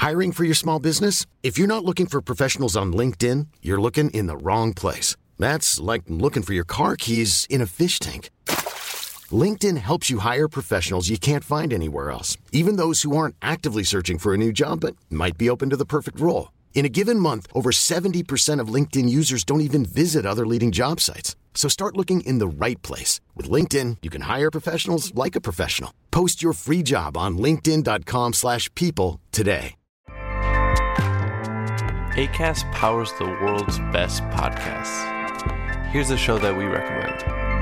Hiring for your small business? If you're not looking for professionals on LinkedIn, you're looking in the wrong place. That's like looking for your car keys in a fish tank. LinkedIn helps you hire professionals you can't find anywhere else, even those who aren't actively searching for a new job but might be open to the perfect role. In a given month, over 70% of LinkedIn users don't even visit other leading job sites. So start looking in the right place. With LinkedIn, you can hire professionals like a professional. Post your free job on linkedin.com/people today. Acast powers the world's best podcasts. Here's a show that we recommend.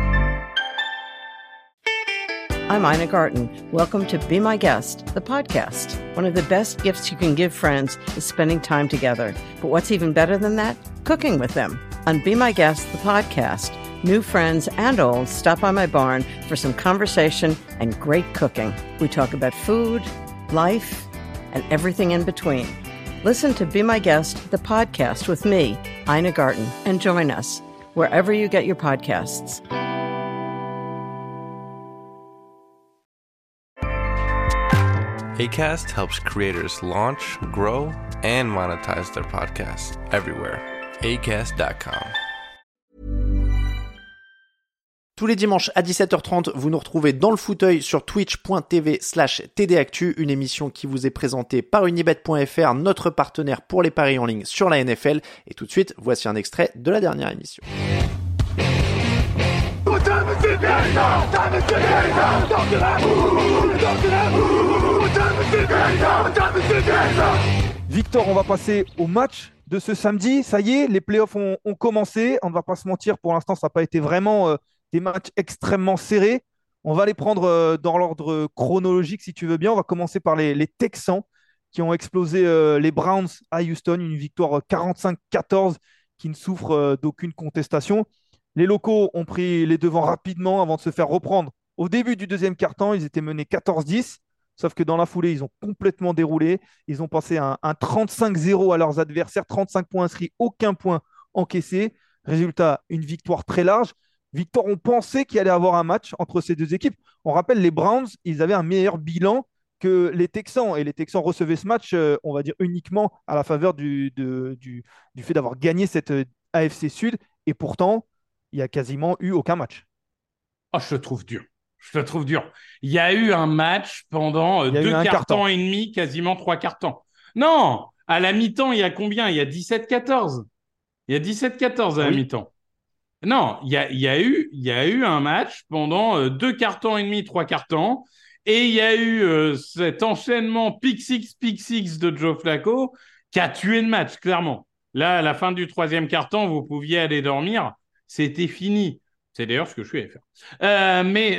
I'm Ina Garten. Welcome to Be My Guest, the podcast. One of the best gifts you can give friends is spending time together. But what's even better than that? Cooking with them. On Be My Guest, the podcast, new friends and old stop by my barn for some conversation and great cooking. We talk about food, life, and everything in between. Listen to Be My Guest, the podcast with me, Ina Garten, and join us wherever you get your podcasts. Acast helps creators launch, grow, and monetize their podcasts everywhere. Acast.com. Tous les dimanches à 17h30, vous nous retrouvez dans le fauteuil sur twitch.tv/tdactu, une émission qui vous est présentée par unibet.fr, notre partenaire pour les paris en ligne sur la NFL. Et tout de suite, voici un extrait de la dernière émission. Victor, on va passer au match de ce samedi. Ça y est, les playoffs ont commencé. On ne va pas se mentir, pour l'instant, ça n'a pas été vraiment des matchs extrêmement serrés. On va les prendre dans l'ordre chronologique, si tu veux bien. On va commencer par les Texans qui ont explosé les Browns à Houston. Une victoire 45-14 qui ne souffre d'aucune contestation. Les locaux ont pris les devants rapidement avant de se faire reprendre. Au début du deuxième quart-temps, ils étaient menés 14-10, sauf que dans la foulée, ils ont complètement déroulé. Ils ont passé un 35-0 à leurs adversaires, 35 points inscrits, aucun point encaissé. Résultat, une victoire très large. Victor, on pensait qu'il allait y avoir un match entre ces deux équipes. On rappelle, les Browns, ils avaient un meilleur bilan que les Texans. Et les Texans recevaient ce match, on va dire, uniquement à la faveur du fait d'avoir gagné cette AFC Sud. Et pourtant, il n'y a quasiment eu aucun match. Oh, je te trouve dur. Il y a eu un match pendant 2 quarts-temps et demi, quasiment 3 quarts-temps. Non, à la mi-temps, il y a combien ? Il y a 17-14. Il y a 17-14 à la mi-temps. Non, il y a eu un match pendant 2 quarts-temps et demi, 3 quarts-temps. Et il y a eu cet enchaînement pick-six de Joe Flacco qui a tué le match, clairement. Là, à la fin du 3e quart-temps, vous pouviez aller dormir. C'était fini. C'est d'ailleurs ce que je suis allé faire. Mais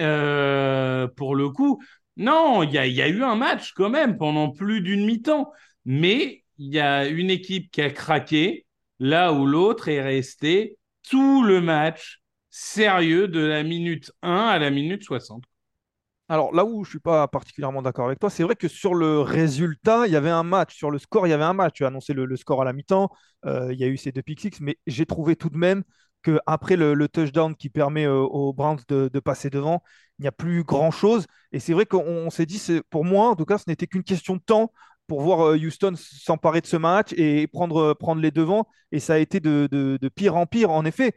pour le coup, non, il y a eu un match quand même pendant plus d'une mi-temps. Mais il y a une équipe qui a craqué, là où l'autre est resté tout le match sérieux de la minute 1 à la minute 60. Alors là où je ne suis pas particulièrement d'accord avec toi, c'est vrai que sur le résultat, il y avait un match. Sur le score, il y avait un match. Tu as annoncé le score à la mi-temps. Il y a eu ces 2 pick-six, mais j'ai trouvé tout de même qu'après le touchdown qui permet aux Browns de passer devant, il n'y a plus grand-chose. Et c'est vrai qu'on s'est dit, pour moi, en tout cas, ce n'était qu'une question de temps pour voir Houston s'emparer de ce match et prendre les devants. Et ça a été de pire en pire. En effet,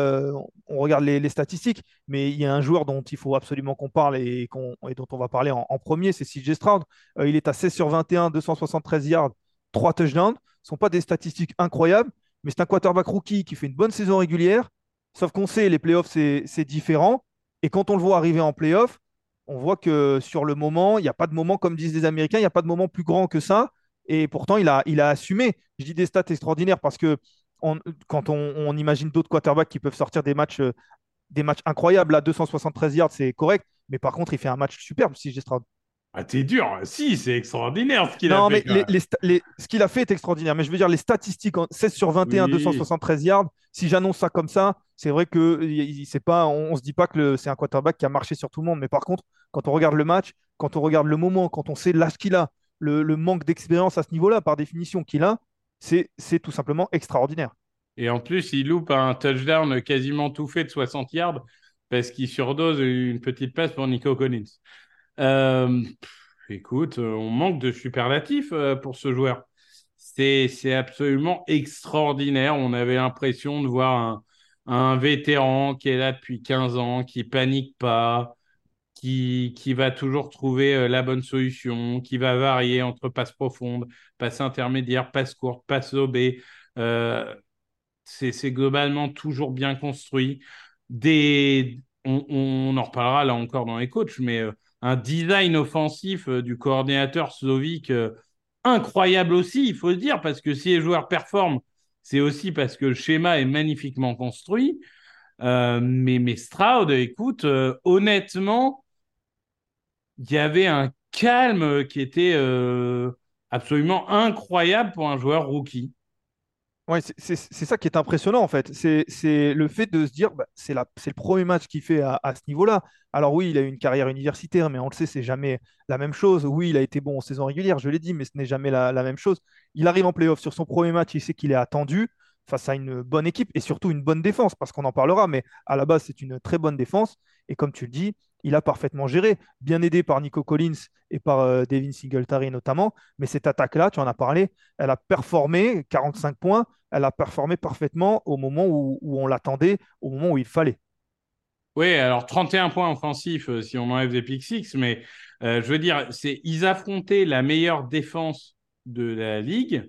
on regarde les statistiques, mais il y a un joueur dont il faut absolument qu'on parle et dont on va parler en premier, c'est CJ Stroud. Il est à 16 sur 21, 273 yards, 3 touchdowns. Ce ne sont pas des statistiques incroyables, mais c'est un quarterback rookie qui fait une bonne saison régulière. Sauf qu'on sait, les playoffs, c'est différent. Et quand on le voit arriver en playoffs, on voit que sur le moment, il n'y a pas de moment, comme disent les Américains, il n'y a pas de moment plus grand que ça. Et pourtant, il a assumé. Je dis des stats extraordinaires parce que quand on imagine d'autres quarterbacks qui peuvent sortir des matchs incroyables, là, 273 yards, c'est correct. Mais par contre, il fait un match superbe, si j'ai Stroud. Ah, t'es dur. Si, c'est extraordinaire ce qu'il a fait. Non, mais ce qu'il a fait est extraordinaire. Mais je veux dire, les statistiques, 16 sur 21, 273 yards, si j'annonce ça comme ça, c'est vrai que on ne se dit pas que c'est un quarterback qui a marché sur tout le monde. Mais par contre, quand on regarde le match, quand on regarde le moment, quand on sait l'âge qu'il a, le manque d'expérience à ce niveau-là, par définition qu'il a, c'est tout simplement extraordinaire. Et en plus, il loupe un touchdown quasiment tout fait de 60 yards parce qu'il surdose une petite passe pour Nico Collins. Écoute, on manque de superlatifs pour ce joueur. C'est absolument extraordinaire. On avait l'impression de voir un vétéran qui est là depuis 15 ans, qui panique pas, qui va toujours trouver la bonne solution, qui va varier entre passe profonde, passe intermédiaire, passe courte, passe lobée. C'est globalement toujours bien construit. On en reparlera là encore dans les coachs, mais un design offensif du coordinateur slovique incroyable aussi, il faut le dire, parce que si les joueurs performent, c'est aussi parce que le schéma est magnifiquement construit. Mais Stroud, écoute, honnêtement, il y avait un calme qui était absolument incroyable pour un joueur rookie. Ouais, c'est ça qui est impressionnant en fait. C'est le fait de se dire, bah, c'est le premier match qu'il fait à ce niveau-là. Alors oui, il a eu une carrière universitaire, mais on le sait, c'est jamais la même chose. Oui, il a été bon en saison régulière, je l'ai dit, mais ce n'est jamais la même chose. Il arrive en playoff sur son premier match, il sait qu'il est attendu face à une bonne équipe et surtout une bonne défense, parce qu'on en parlera, mais à la base, c'est une très bonne défense. Et comme tu le dis, il a parfaitement géré, bien aidé par Nico Collins et par Devin Singletary notamment. Mais cette attaque-là, tu en as parlé, elle a performé 45 points, elle a performé parfaitement au moment où on l'attendait, au moment où il fallait. Oui, alors 31 points offensifs si on enlève des pick six, mais je veux dire, ils affrontaient la meilleure défense de la ligue.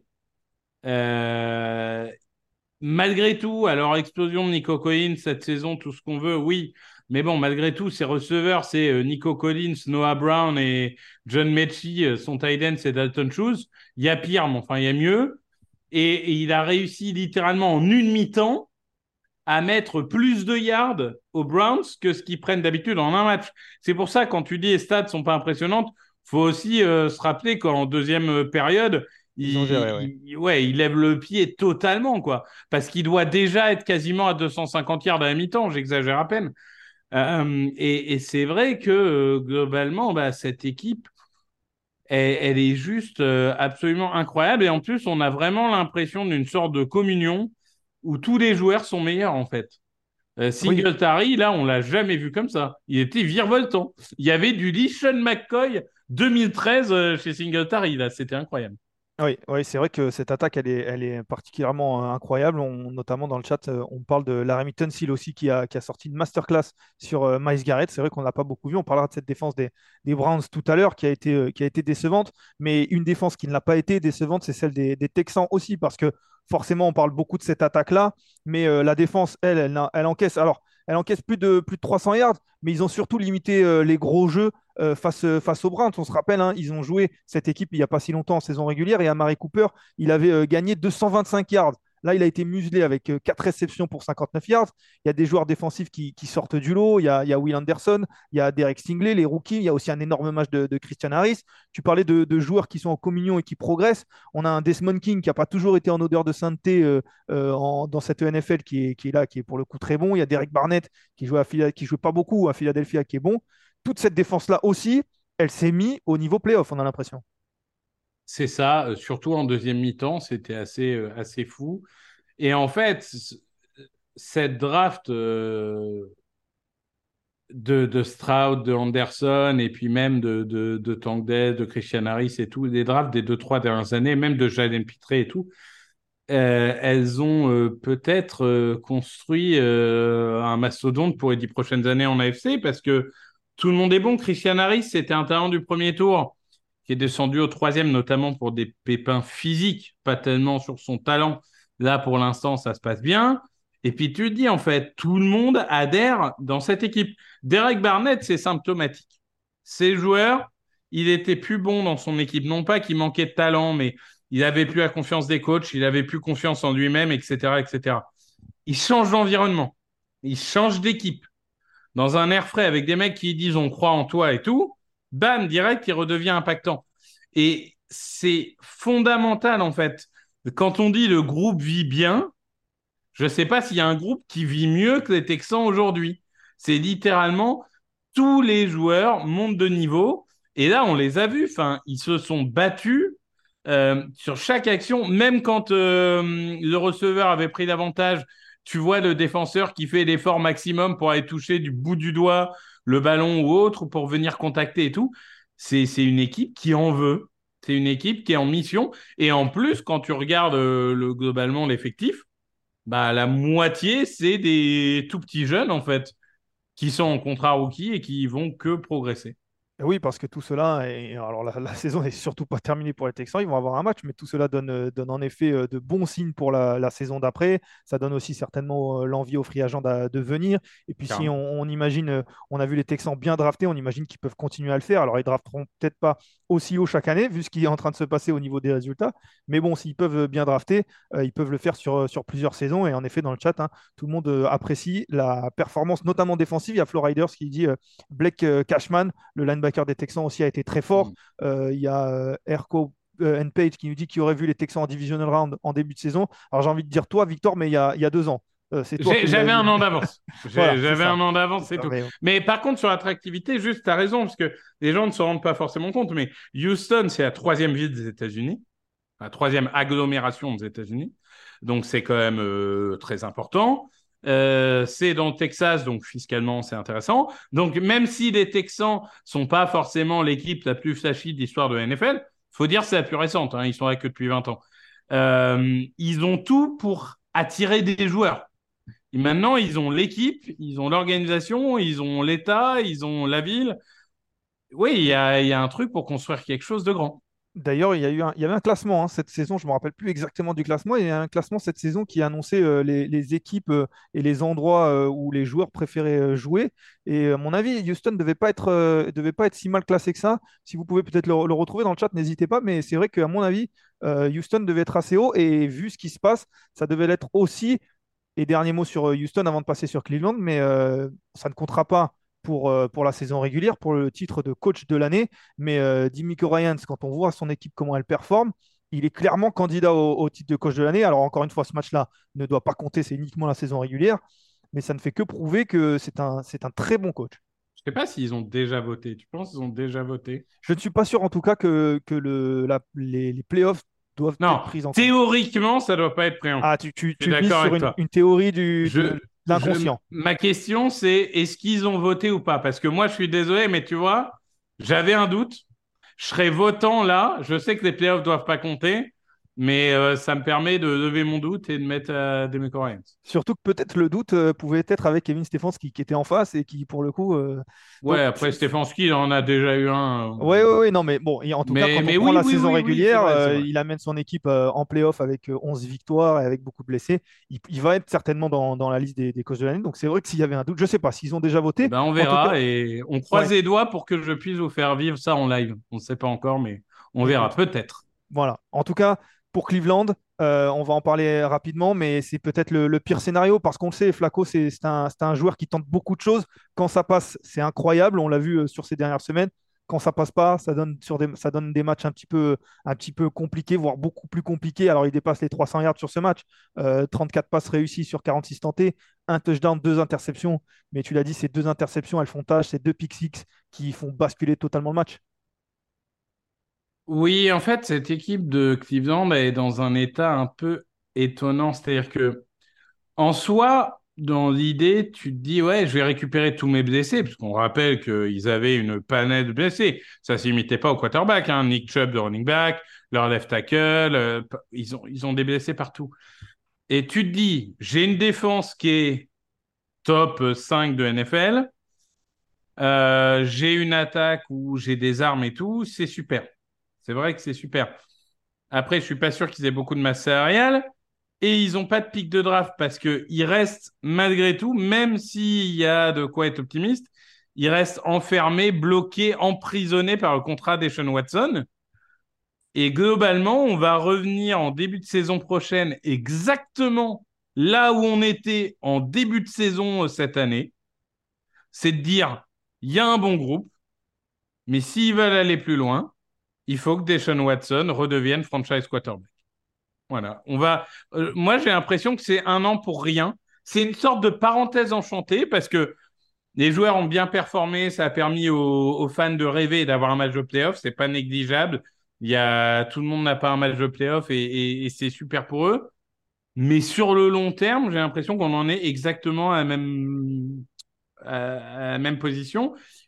Malgré tout, alors explosion de Nico Collins cette saison, tout ce qu'on veut, oui. Mais bon, malgré tout, ses receveurs, c'est Nico Collins, Noah Brown et John Mechie, son tight end, c'est Dalton Schultz. Il y a pire, mais enfin, il y a mieux. Et il a réussi littéralement en une mi-temps à mettre plus de yards aux Browns que ce qu'ils prennent d'habitude en un match. C'est pour ça, quand tu dis les stats sont pas impressionnantes, faut aussi se rappeler qu'en deuxième période, il lève le pied totalement, quoi. Parce qu'il doit déjà être quasiment à 250 yards à la mi-temps, j'exagère à peine. Et c'est vrai que globalement, bah, cette équipe, elle est juste absolument incroyable. Et en plus, on a vraiment l'impression d'une sorte de communion où tous les joueurs sont meilleurs, en fait. Oui, Singletary, là, on l'a jamais vu comme ça. Il était virevoltant. Il y avait du LeSean McCoy 2013 chez Singletary, là. C'était incroyable. oui, oui, c'est vrai que cette attaque, elle est particulièrement incroyable. Notamment dans le chat, on parle de Laramie Tunsil aussi qui a sorti une masterclass sur Myles Garrett. C'est vrai qu'on n'a pas beaucoup vu. On parlera de cette défense des Browns tout à l'heure qui a été décevante. Mais une défense qui ne l'a pas été décevante, c'est celle des Texans aussi. Parce que forcément, on parle beaucoup de cette attaque-là. Mais la défense, elle encaisse. Alors, elle encaisse plus de 300 yards, mais ils ont surtout limité les gros jeux face aux Browns. On se rappelle, hein, ils ont joué cette équipe il n'y a pas si longtemps en saison régulière et Amari Cooper, il avait gagné 225 yards. Là, il a été muselé avec 4 réceptions pour 59 yards. Il y a des joueurs défensifs qui sortent du lot. Il y a Will Anderson, il y a Derek Stingley, les rookies. Il y a aussi un énorme match de Christian Harris. Tu parlais de joueurs qui sont en communion et qui progressent. On a un Desmond King qui n'a pas toujours été en odeur de sainteté dans cette NFL qui est là, qui est pour le coup très bon. Il y a Derek Barnett qui joue pas beaucoup à Philadelphia qui est bon. Toute cette défense-là aussi, elle s'est mise au niveau playoff, on a l'impression. C'est ça, surtout en deuxième mi-temps, c'était assez fou. Et en fait, cette draft de Stroud, de Anderson, et puis même de Tank Dell, de Christian Harris et tout, les drafts des 2-3 dernières années, même de Jalen Pitré et tout, elles ont peut-être construit un mastodonte pour les 10 prochaines années en AFC, parce que tout le monde est bon. Christian Harris, c'était un talent du premier tour qui est descendu au troisième, notamment pour des pépins physiques, pas tellement sur son talent. Là, pour l'instant, ça se passe bien. Et puis, tu te dis, en fait, tout le monde adhère dans cette équipe. Derek Barnett, c'est symptomatique. Ces joueurs, il était plus bon dans son équipe. Non pas qu'il manquait de talent, mais il avait plus la confiance des coachs, il avait plus confiance en lui-même, etc., etc. Il change d'environnement. Il change d'équipe. Dans un air frais avec des mecs qui disent on croit en toi et tout, bam, direct, il redevient impactant. Et c'est fondamental, en fait. Quand on dit le groupe vit bien, je ne sais pas s'il y a un groupe qui vit mieux que les Texans aujourd'hui. C'est littéralement tous les joueurs montent de niveau. Et là, on les a vus. Enfin, ils se sont battus sur chaque action. Même quand le receveur avait pris l'avantage, tu vois le défenseur qui fait l'effort maximum pour aller toucher du bout du doigt le ballon ou autre pour venir contacter et tout. c'est une équipe qui en veut. C'est une équipe qui est en mission. Et en plus, quand tu regardes globalement l'effectif, bah, la moitié, c'est des tout petits jeunes, en fait, qui sont en contrat rookie et qui vont que progresser. Oui, parce que tout cela, alors la saison n'est surtout pas terminée pour les Texans, ils vont avoir un match, mais tout cela donne en effet de bons signes pour la saison d'après. Ça donne aussi certainement l'envie aux free agents de venir. Et puis si on imagine, on a vu les Texans bien draftés, on imagine qu'ils peuvent continuer à le faire. Alors ils drafteront peut-être pas aussi haut chaque année, vu ce qui est en train de se passer au niveau des résultats. Mais bon, s'ils peuvent bien drafter, ils peuvent le faire sur plusieurs saisons. Et en effet, dans le chat, hein, tout le monde apprécie la performance, notamment défensive. Il y a Flo Riders qui dit Blake Cashman, le linebacker des Texans aussi, a été très fort. Il y a Erko Page qui nous dit qu'il aurait vu les Texans en divisional round en début de saison. Alors j'ai envie de dire toi, Victor, mais il y a 2 ans. J'avais un an d'avance. J'avais un an d'avance, c'est tout. Mais par contre, sur l'attractivité, juste, tu as raison, parce que les gens ne se rendent pas forcément compte, mais Houston, c'est la 3e ville des États-Unis, la 3e agglomération des États-Unis. Donc, c'est quand même très important. C'est dans le Texas, donc fiscalement, c'est intéressant. Donc, même si les Texans sont pas forcément l'équipe la plus flashy de l'histoire de la NFL, faut dire que c'est la plus récente. Hein, ils sont là que depuis 20 ans. Ils ont tout pour attirer des joueurs. Et maintenant, ils ont l'équipe, ils ont l'organisation, ils ont l'État, ils ont la ville. Oui, il y a un truc pour construire quelque chose de grand. D'ailleurs, il y avait un classement cette saison, je ne me rappelle plus exactement du classement, il y a un classement cette saison qui annonçait les équipes et les endroits où les joueurs préféraient jouer. Et à mon avis, Houston ne devait pas être si mal classé que ça. Si vous pouvez peut-être le retrouver dans le chat, n'hésitez pas. Mais c'est vrai qu'à mon avis, Houston devait être assez haut. Et vu ce qui se passe, ça devait l'être aussi. Et dernier mot sur Houston avant de passer sur Cleveland, mais ça ne comptera pas pour la saison régulière, pour le titre de coach de l'année. Mais DeMeco Ryans, quand on voit son équipe, comment elle performe, il est clairement candidat au titre de coach de l'année. Alors encore une fois, ce match-là ne doit pas compter, c'est uniquement la saison régulière, mais ça ne fait que prouver que c'est un très bon coach. Je ne sais pas s'ils ont déjà voté. Tu penses qu'ils ont déjà voté? Je ne suis pas sûr en tout cas que les playoffs doivent être pris en compte. Théoriquement, ça ne doit pas être pris en compte. Ah, tu mises sur une théorie de l'inconscient. Ma question, c'est est-ce qu'ils ont voté ou pas? Parce que moi, je suis désolé, mais tu vois, j'avais un doute. Je serais votant là. Je sais que les playoffs ne doivent pas compter, mais ça me permet de lever mon doute et de mettre DeMeco Ryans. Surtout que peut-être le doute pouvait être avec Kevin Stefanski qui était en face et qui, pour le coup. Ouais, après Stefanski, il en a déjà eu un. Ouais, non, mais bon, en tout cas, quand on prend la saison régulière, c'est vrai. Il amène son équipe en playoff avec 11 victoires et avec beaucoup de blessés. Il va être certainement dans la liste des coachs de l'année. Donc c'est vrai que s'il y avait un doute, je ne sais pas s'ils ont déjà voté. On verra et on croise les doigts pour que je puisse vous faire vivre ça en live. On ne sait pas encore, mais on verra peut-être. Voilà. En tout cas, pour Cleveland, on va en parler rapidement, mais c'est peut-être le pire scénario parce qu'on le sait, Flacco, c'est un joueur qui tente beaucoup de choses. Quand ça passe, c'est incroyable. On l'a vu sur ces dernières semaines. Quand ça passe pas, ça donne des matchs un petit peu compliqués, voire beaucoup plus compliqués. Alors, il dépasse les 300 yards sur ce match. 34 passes réussies sur 46 tentés, un touchdown, 2 interceptions. Mais tu l'as dit, ces 2 interceptions, elles font tâche. Ces 2 pick six qui font basculer totalement le match. Oui, en fait, cette équipe de Cleveland est dans un état un peu étonnant. C'est-à-dire que, en soi, dans l'idée, tu te dis, ouais, je vais récupérer tous mes blessés, parce qu'on rappelle qu'ils avaient une panelle de blessés. Ça ne s'imitait pas au quarterback, hein. Nick Chubb, de running back, leur left tackle, ils ont des blessés partout. Et tu te dis, j'ai une défense qui est top 5 de NFL, j'ai une attaque où j'ai des armes et tout, c'est super. C'est vrai que c'est super. Après, je suis pas sûr qu'ils aient beaucoup de masse salariale et ils n'ont pas de pic de draft parce qu'ils restent, malgré tout, même s'il y a de quoi être optimiste, ils restent enfermés, bloqués, emprisonnés par le contrat d'Eshaun Watson. Et globalement, on va revenir en début de saison prochaine exactement là où on était en début de saison cette année. C'est de dire, il y a un bon groupe, mais s'ils veulent aller plus loin, il faut que Deshaun Watson redevienne franchise quarterback. Voilà. Moi, j'ai l'impression que c'est un an pour rien. C'est une sorte de parenthèse enchantée parce que les joueurs ont bien performé. Ça a permis aux fans de rêver et d'avoir un match de playoff. C'est pas négligeable. Tout le monde n'a pas un match de playoff et c'est super pour eux. Mais sur le long terme, j'ai l'impression qu'on en est exactement à la même position.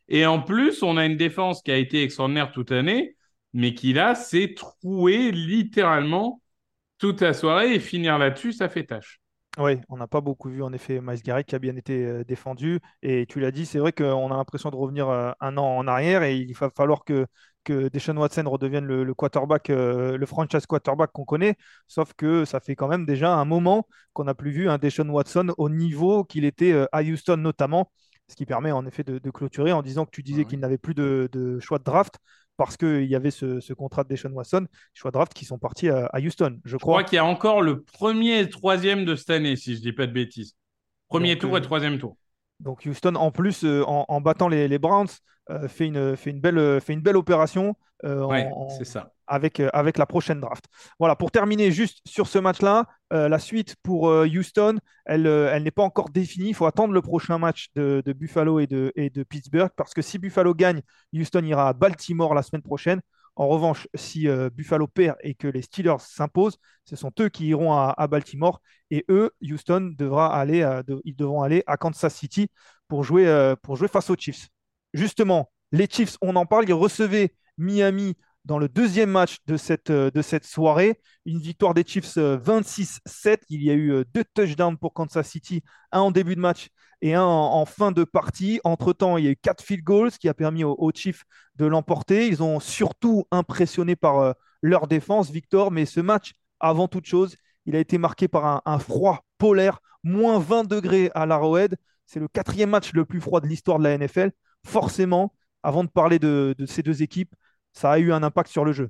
Et en plus, on a une défense qui a été extraordinaire toute l'année, mais qui là s'est trouée littéralement toute la soirée et finir là-dessus, ça fait tâche. Oui, on n'a pas beaucoup vu en effet Myles Garrett qui a bien été défendu. Et tu l'as dit, c'est vrai qu'on a l'impression de revenir un an en arrière et il va falloir que Deshaun Watson redevienne le quarterback, le franchise quarterback qu'on connaît. Sauf que ça fait quand même déjà un moment qu'on n'a plus vu un Deshaun Watson au niveau qu'il était à Houston notamment. Ce qui permet en effet de clôturer en disant que tu disais qu'il n'avait plus de choix de draft parce qu'il y avait ce contrat de Deshaun Watson, choix de draft qui sont partis à Houston, je crois. Je crois qu'il y a encore le premier et troisième de cette année, si je ne dis pas de bêtises. Premier tour et troisième tour. Donc Houston, en plus, en battant les Browns, fait une belle opération c'est ça. avec la prochaine draft. Voilà, pour terminer juste sur ce match-là, la suite pour Houston, elle n'est pas encore définie. Il faut attendre le prochain match de Buffalo et de Pittsburgh, parce que si Buffalo gagne, Houston ira à Baltimore la semaine prochaine. En revanche, si Buffalo perd et que les Steelers s'imposent, ce sont eux qui iront à Baltimore. Et eux, Houston, ils devront aller à Kansas City pour jouer face aux Chiefs. Justement, les Chiefs, on en parle, ils recevaient Miami dans le deuxième match de cette soirée. Une victoire des Chiefs 26-7. Il y a eu 2 touchdowns pour Kansas City, un en début de match et un en fin de partie. Entre-temps, il y a eu 4 field goals, ce qui a permis aux Chiefs de l'emporter. Ils ont surtout impressionné par leur défense, Victor, mais ce match, avant toute chose, il a été marqué par un froid polaire, moins 20 degrés à l'Arrowhead. C'est le 4e match le plus froid de l'histoire de la NFL. Forcément, avant de parler de ces deux équipes, ça a eu un impact sur le jeu.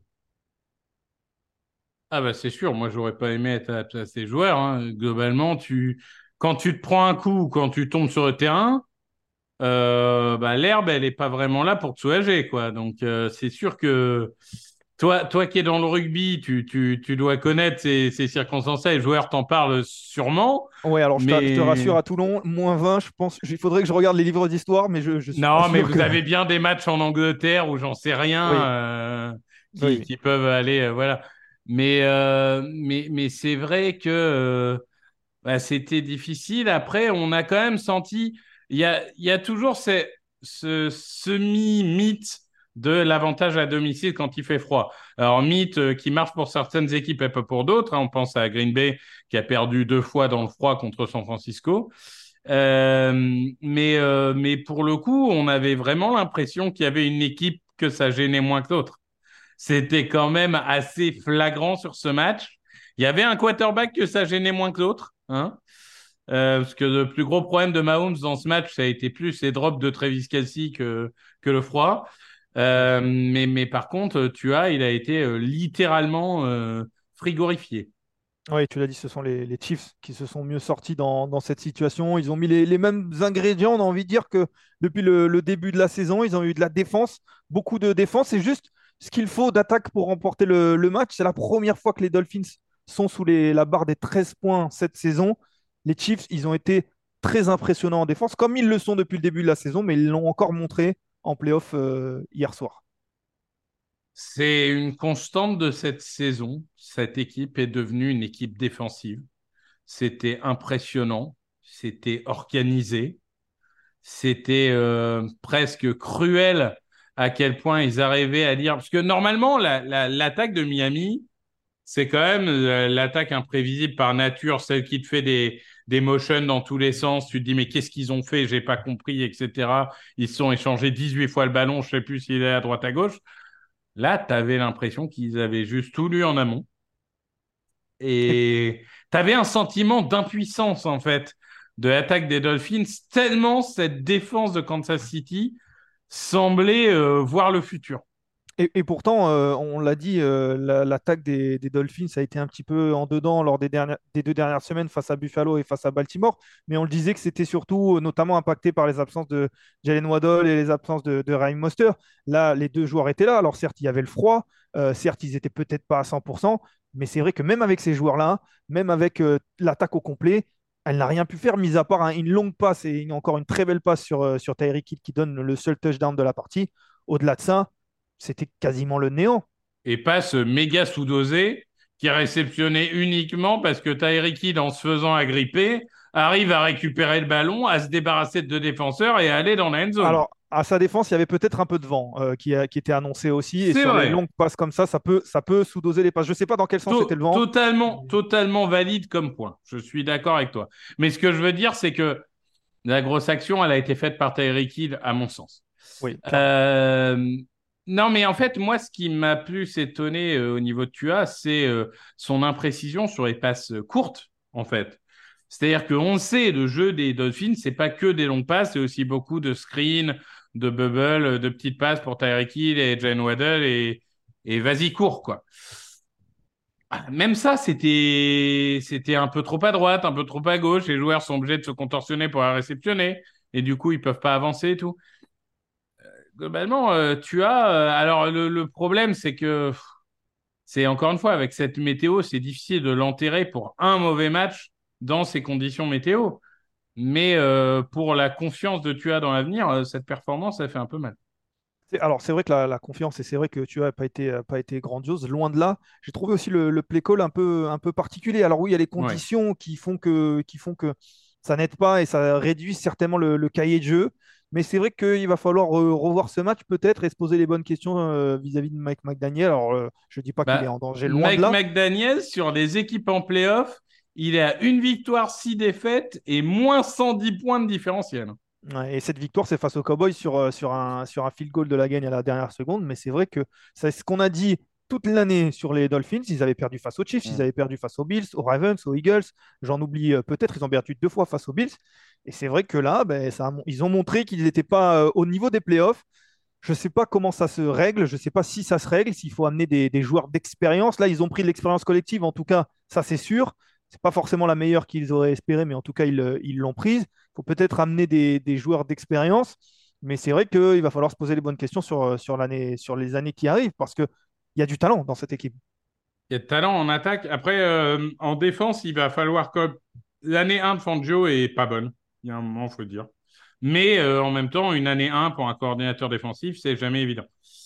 Ah bah c'est sûr, moi j'aurais pas aimé être à la place des joueurs. Hein. Globalement, quand tu te prends un coup ou quand tu tombes sur le terrain, l'herbe elle est pas vraiment là pour te soulager, quoi. Donc c'est sûr que toi qui es dans le rugby, tu dois connaître ces circonstances-là. Les joueurs t'en parlent sûrement. Oui, alors je te rassure, à Toulon, moins 20, je pense. Il faudrait que je regarde les livres d'histoire, mais je suis non, pas mais sûr vous avez bien des matchs en Angleterre où j'en sais rien qui peuvent aller, voilà. Mais c'est vrai que c'était difficile. Après, on a quand même senti, il y a toujours ce semi-mythe de l'avantage à domicile quand il fait froid. Alors, mythe qui marche pour certaines équipes et pas pour d'autres. Hein. On pense à Green Bay qui a perdu 2 fois dans le froid contre San Francisco. Mais pour le coup, on avait vraiment l'impression qu'il y avait une équipe que ça gênait moins que l'autre. C'était quand même assez flagrant sur ce match. Il y avait un quarterback que ça gênait moins que l'autre, hein. Parce que le plus gros problème de Mahomes dans ce match, ça a été plus les drops de Travis Kelce que le froid. Mais par contre, il a été littéralement frigorifié. Oui, tu l'as dit, ce sont les Chiefs qui se sont mieux sortis dans cette situation. Ils ont mis les mêmes ingrédients. On a envie de dire que depuis le début de la saison, ils ont eu de la défense, beaucoup de défense. C'est juste ce qu'il faut d'attaque pour remporter le match. C'est la première fois que les Dolphins sont sous la barre des 13 points cette saison. Les Chiefs, ils ont été très impressionnants en défense, comme ils le sont depuis le début de la saison, mais ils l'ont encore montré en playoff hier soir. C'est une constante de cette saison. Cette équipe est devenue une équipe défensive. C'était impressionnant, c'était organisé, c'était presque cruel à quel point ils arrivaient à lire. Parce que normalement, l'attaque de Miami, c'est quand même l'attaque imprévisible par nature, celle qui te fait des motions dans tous les sens. Tu te dis, mais qu'est-ce qu'ils ont fait? J'ai pas compris, etc. Ils se sont échangés 18 fois le ballon, je sais plus s'il est à droite, à gauche. Là, tu avais l'impression qu'ils avaient juste tout lu en amont. Et tu avais un sentiment d'impuissance, en fait, de l'attaque des Dolphins, tellement cette défense de Kansas City semblait voir le futur. Et pourtant, on l'a dit, l'attaque des Dolphins a été un petit peu en dedans lors des 2 dernières semaines face à Buffalo et face à Baltimore. Mais on le disait que c'était surtout notamment impacté par les absences de Jalen Waddle et les absences de Raheem Mostert. Là, les 2 joueurs étaient là. Alors certes, il y avait le froid. Certes, ils n'étaient peut-être pas à 100%. Mais c'est vrai que même avec ces joueurs-là, même avec l'attaque au complet, elle n'a rien pu faire, mis à part une longue passe et encore une très belle passe sur Tyreek Hill qui donne le seul touchdown de la partie. Au-delà de ça, c'était quasiment le néant. Et passe méga sous-dosé qui est réceptionné uniquement parce que Tyreek Hill, en se faisant agripper, arrive à récupérer le ballon, à se débarrasser de deux défenseurs et à aller dans la end zone. Alors, à sa défense, il y avait peut-être un peu de vent qui était annoncé aussi. Et sur les longues passes comme ça peut sous-doser les passes. Je ne sais pas dans quel sens c'était le vent. Totalement valide comme point. Je suis d'accord avec toi. Mais ce que je veux dire, c'est que la grosse action, elle a été faite par Tyreek Hill, à mon sens. Oui. Non, mais en fait, moi, ce qui m'a plus étonné au niveau de Tua, c'est son imprécision sur les passes courtes, en fait. C'est-à-dire qu'on sait, le jeu des Dolphins, c'est pas que des longues passes, c'est aussi beaucoup de screens, de bubble, de petites passes pour Tyreek Hill et Jalen Waddle et vas-y, cours, quoi. Même ça, c'était un peu trop à droite, un peu trop à gauche. Les joueurs sont obligés de se contorsionner pour la réceptionner et du coup, ils peuvent pas avancer et tout. Globalement, alors le problème, c'est que c'est encore une fois avec cette météo, c'est difficile de l'enterrer pour un mauvais match dans ces conditions météo. Mais pour la confiance de Tua dans l'avenir, cette performance, ça fait un peu mal. Alors, c'est vrai que la confiance, et c'est vrai que Tua n'a pas été grandiose, loin de là. J'ai trouvé aussi le play call un peu particulier. Alors oui, il y a les conditions qui font que ça n'aide pas et ça réduit certainement le cahier de jeu. Mais c'est vrai qu'il va falloir revoir ce match peut-être et se poser les bonnes questions vis-à-vis de Mike McDaniel. Alors, je ne dis pas qu'il est en danger, loin de là. Mike McDaniel, sur les équipes en playoff, il est à 1 victoire, 6 défaites et moins 110 points de différentiel. Ouais, et cette victoire, c'est face aux Cowboys sur un field goal de la gagne à la dernière seconde. Mais c'est vrai que c'est ce qu'on a dit toute l'année sur les Dolphins. Ils avaient perdu face aux Chiefs, ils avaient perdu face aux Bills, aux Ravens, aux Eagles. J'en oublie peut-être, ils ont perdu 2 fois face aux Bills. Et c'est vrai que là, ils ont montré qu'ils n'étaient pas au niveau des playoffs. Je ne sais pas comment ça se règle, je ne sais pas si ça se règle, s'il faut amener des joueurs d'expérience. Là, ils ont pris de l'expérience collective, en tout cas, ça c'est sûr. C'est pas forcément la meilleure qu'ils auraient espéré, mais en tout cas, ils l'ont prise. Il faut peut-être amener des joueurs d'expérience. Mais c'est vrai qu'il va falloir se poser les bonnes questions sur les années qui arrivent, parce qu'il y a du talent dans cette équipe. Il y a de talent en attaque. Après, en défense, il va falloir que l'année 1 de Fangio est pas bonne. Il y a un moment, il faut le dire. Mais en même temps, une année 1 pour un coordinateur défensif, c'est jamais évident.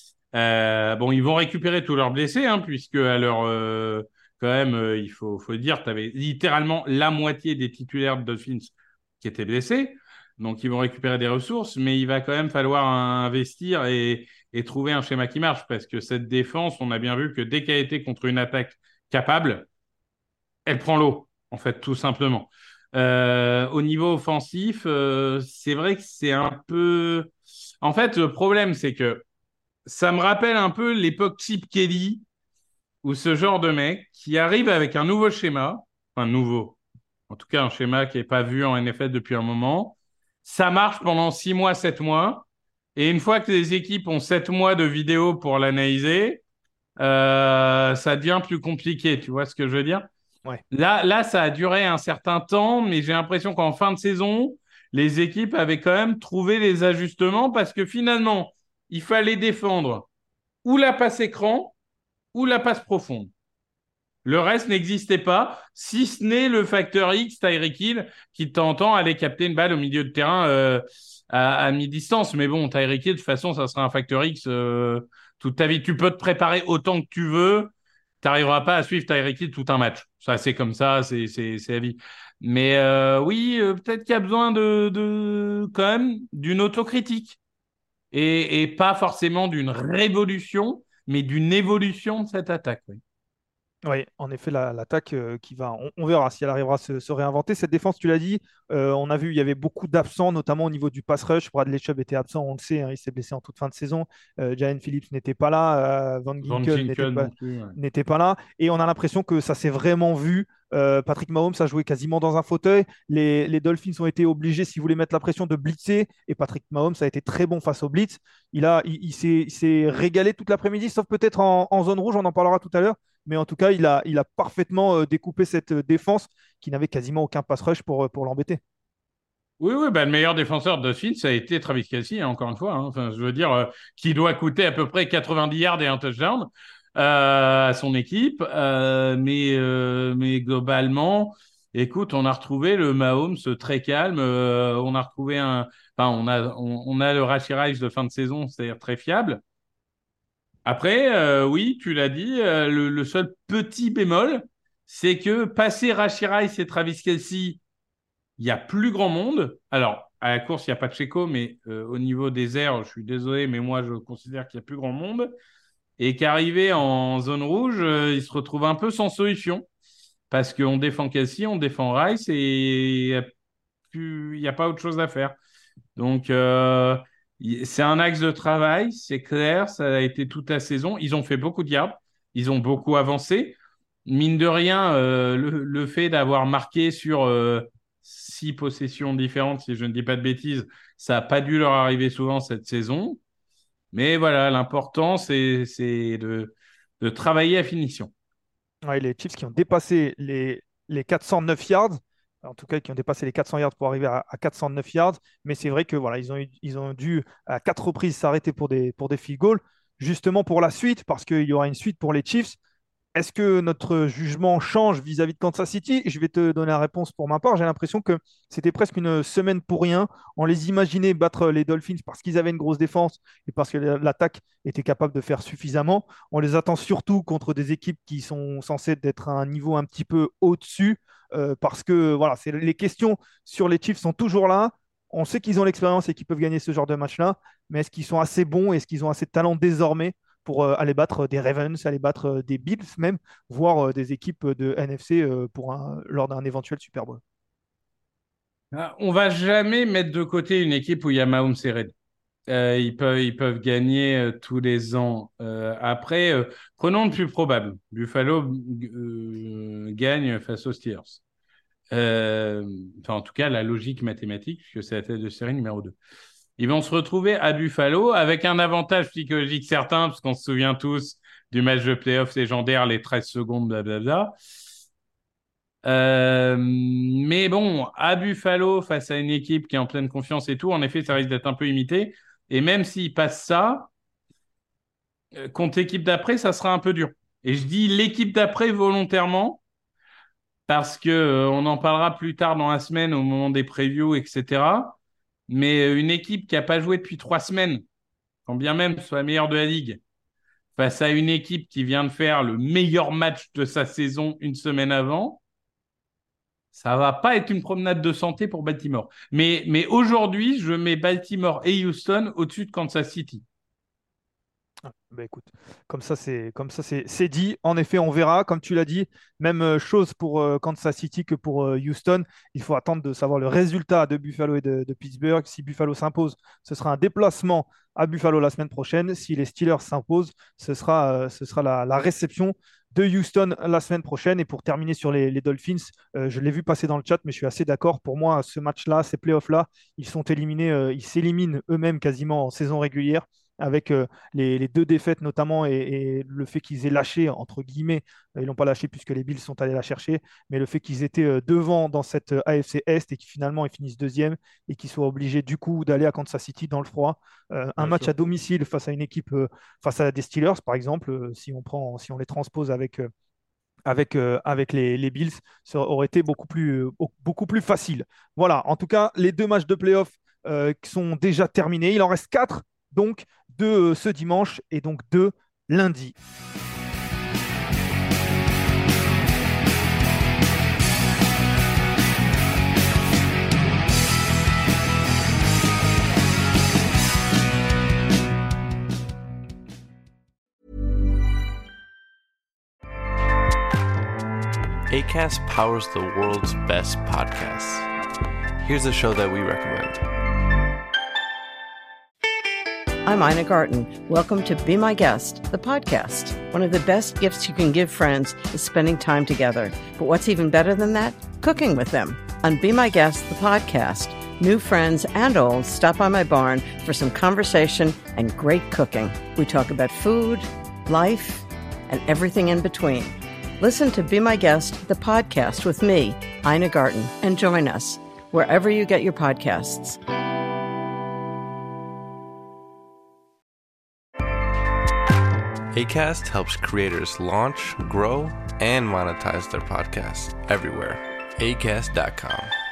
Bon, ils vont récupérer tous leurs blessés, puisque à leur quand même, il faut le dire, tu avais littéralement la moitié des titulaires de Dolphins qui étaient blessés. Donc, ils vont récupérer des ressources, mais il va quand même falloir investir et trouver un schéma qui marche, parce que cette défense, on a bien vu que dès qu'elle a été contre une attaque capable, elle prend l'eau, en fait, tout simplement. Au niveau offensif, c'est vrai que c'est un peu... En fait, le problème, c'est que ça me rappelle un peu l'époque Chip Kelly, ou ce genre de mec qui arrive avec un nouveau schéma, enfin nouveau, en tout cas un schéma qui n'est pas vu en NFL depuis un moment. Ça marche pendant 6 mois, 7 mois. Et une fois que les équipes ont 7 mois de vidéo pour l'analyser, ça devient plus compliqué. Tu vois ce que je veux dire? Ouais. Là, ça a duré un certain temps, mais j'ai l'impression qu'en fin de saison, les équipes avaient quand même trouvé les ajustements parce que finalement, il fallait défendre ou la passe écran ou la passe profonde. Le reste n'existait pas, si ce n'est le facteur X, Tyreek Hill, qui de temps en temps allait capter une balle au milieu de terrain à mi-distance. Mais bon, Tyreek Hill, de toute façon, ça sera un facteur X toute ta vie. Tu peux te préparer autant que tu veux, tu n'arriveras pas à suivre Tyreek Hill tout un match. Ça, c'est comme ça, c'est la vie. Mais oui, peut-être qu'il y a besoin quand même d'une autocritique. Et pas forcément d'une révolution, mais d'une évolution de cette attaque. Oui. Oui, en effet, l'attaque qui va, on verra si elle arrivera à se réinventer. Cette défense, tu l'as dit, on a vu, il y avait beaucoup d'absents, notamment au niveau du pass rush. Bradley Chubb était absent, on le sait, il s'est blessé en toute fin de saison. Jalen Phillips n'était pas là, Van Ginkel n'était pas là. Et on a l'impression que ça s'est vraiment vu. Patrick Mahomes a joué quasiment dans un fauteuil. Les Dolphins ont été obligés, s'ils voulaient mettre la pression, de blitzer. Et Patrick Mahomes a été très bon face au blitz. Il s'est régalé toute l'après-midi, sauf peut-être en zone rouge, on en parlera tout à l'heure. Mais en tout cas, il a parfaitement découpé cette défense qui n'avait quasiment aucun pass rush pour l'embêter. Oui, le meilleur défenseur de Dolphins, ça a été Travis Kelce, encore une fois. Enfin, je veux dire, qui doit coûter à peu près 90 yards et un touchdown à son équipe. Mais globalement, écoute, on a retrouvé le Mahomes très calme. On a retrouvé on a le Rashee Rice de fin de saison, c'est-à-dire très fiable. Après, oui, tu l'as dit, le seul petit bémol, c'est que passer Rashee Rice et Travis Kelce, il y a plus grand monde. Alors, à la course, il n'y a pas de Checo, mais au niveau des airs, je suis désolé, mais moi, je considère qu'il y a plus grand monde. Et qu'arrivé en zone rouge, il se retrouve un peu sans solution. Parce qu'on défend Cassie, on défend Rice et il n'y a pas autre chose à faire. Donc, c'est un axe de travail, c'est clair, ça a été toute la saison. Ils ont fait beaucoup de yards, ils ont beaucoup avancé. Mine de rien, le fait d'avoir marqué sur 6 possessions différentes, si je ne dis pas de bêtises, ça n'a pas dû leur arriver souvent cette saison. Mais voilà, l'important, c'est de travailler à finition. Ouais, les Chiefs qui ont dépassé les 409 yards, en tout cas qui ont dépassé les 400 yards pour arriver à 409 yards, mais c'est vrai que voilà, ils ont dû à 4 reprises s'arrêter pour des field goals, justement pour la suite, parce qu'il y aura une suite pour les Chiefs. Est-ce que notre jugement change vis-à-vis de Kansas City? Je vais te donner la réponse pour ma part. J'ai l'impression que c'était presque une semaine pour rien. On les imaginait battre les Dolphins parce qu'ils avaient une grosse défense et parce que l'attaque était capable de faire suffisamment. On les attend surtout contre des équipes qui sont censées être à un niveau un petit peu au-dessus parce que voilà, les questions sur les Chiefs sont toujours là. On sait qu'ils ont l'expérience et qu'ils peuvent gagner ce genre de match-là, mais est-ce qu'ils sont assez bons? Est-ce qu'ils ont assez de talent désormais pour aller battre des Ravens, aller battre des Bills même, voire des équipes de NFC lors d'un éventuel Super Bowl? On va jamais mettre de côté une équipe où il y a Mahomes et Reid. Ils peuvent gagner tous les ans. Après, prenons le plus probable. Buffalo gagne face aux Steelers. Enfin, en tout cas, la logique mathématique, puisque c'est la tête de série numéro 2. Ils vont se retrouver à Buffalo avec un avantage psychologique certain, parce qu'on se souvient tous du match de playoff légendaire, les 13 secondes, blablabla. Mais bon, à Buffalo, face à une équipe qui est en pleine confiance et tout, en effet, ça risque d'être un peu imité. Et même s'ils passent ça, contre l'équipe d'après, ça sera un peu dur. Et je dis l'équipe d'après volontairement, parce qu'on en parlera plus tard dans la semaine, au moment des previews, etc. Mais une équipe qui n'a pas joué depuis 3 semaines, quand bien même soit la meilleure de la ligue, face à une équipe qui vient de faire le meilleur match de sa saison une semaine avant, ça va pas être une promenade de santé pour Baltimore. Mais aujourd'hui, je mets Baltimore et Houston au-dessus de Kansas City. Bah écoute, comme ça c'est dit. En effet, on verra. Comme tu l'as dit, même chose pour Kansas City que pour Houston. Il faut attendre de savoir le résultat de Buffalo et de Pittsburgh. Si Buffalo s'impose, ce sera un déplacement à Buffalo la semaine prochaine. Si les Steelers s'imposent, ce sera la réception de Houston la semaine prochaine. Et pour terminer sur les Dolphins, je l'ai vu passer dans le chat, mais je suis assez d'accord. Pour moi, ce match-là, ces playoffs-là, ils sont éliminés, ils s'éliminent eux-mêmes quasiment en saison régulière, avec les 2 défaites notamment et le fait qu'ils aient lâché, entre guillemets, ils l'ont pas lâché puisque les Bills sont allés la chercher, mais le fait qu'ils étaient devant dans cette AFC Est et qu'ils finalement ils finissent 2e et qu'ils soient obligés du coup d'aller à Kansas City dans le froid. Un match à domicile face à une équipe, face à des Steelers par exemple, si on les transpose avec les Bills, ça aurait été beaucoup plus facile. Voilà, en tout cas, les 2 matchs de playoff qui sont déjà terminés. Il en reste 4, donc 2 ce dimanche et donc 2 lundi. Acast powers the world's best podcasts. Here's a show that we recommend. I'm Ina Garten. Welcome to Be My Guest, the podcast. One of the best gifts you can give friends is spending time together. But what's even better than that? Cooking with them. On Be My Guest, the podcast, new friends and old stop by my barn for some conversation and great cooking. We talk about food, life, and everything in between. Listen to Be My Guest, the podcast with me, Ina Garten, and join us wherever you get your podcasts. Acast helps creators launch, grow, and monetize their podcasts everywhere. Acast.com.